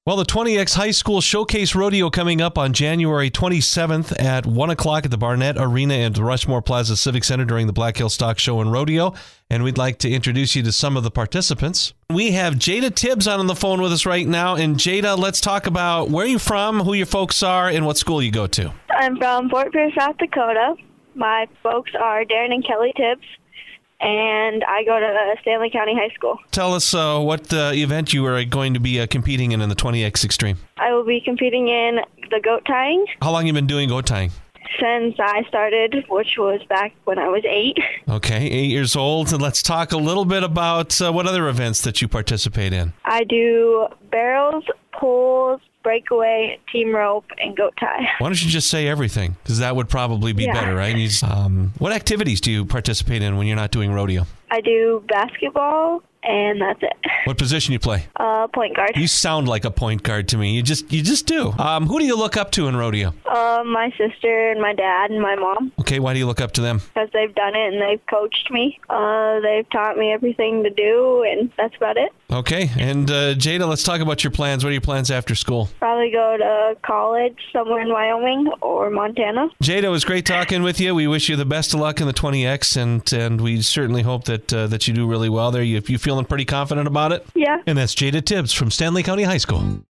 Well, the 20X High School Showcase Rodeo coming up on January 27th at 1 o'clock at the Barnett Arena and the Rushmore Plaza Civic Center during the Black Hill Stock Show and Rodeo. And we'd like to introduce you to some of the participants. We have Jada Tibbs on the phone with us right now. And Jada, let's talk about where you're from, who your folks are, and what school you go to. I'm from Fort Pierce, South Dakota. My folks are Darren and Kelly Tibbs, and I go to Stanley County High School. Tell us what event you are going to be competing in the 20X Extreme. I will be competing in the goat tying. How long have you been doing goat tying? Since I started, which was back when I was 8. Okay, 8 years old. And let's talk a little bit about what other events that you participate in. I do barrels, pulls, breakaway, team rope, and goat tie. Why don't you just say everything? Because that would probably be better, right? What activities do you participate in when you're not doing rodeo? I do basketball, and that's it. What position you play? Point guard. You sound like a point guard to me. You just do. Who do you look up to in rodeo? My sister and my dad and my mom. Okay, why do you look up to them? Because they've done it and they've coached me. They've taught me everything to do, and that's about it. Okay, and Jada, let's talk about your plans. What are your plans after school? Probably go to college somewhere in Wyoming or Montana. Jada, it was great talking with you. We wish you the best of luck in the 20X, and we certainly hope that you do really well there. You feeling pretty confident about it? Yeah. And that's Jada Tibbs from Stanley County High School.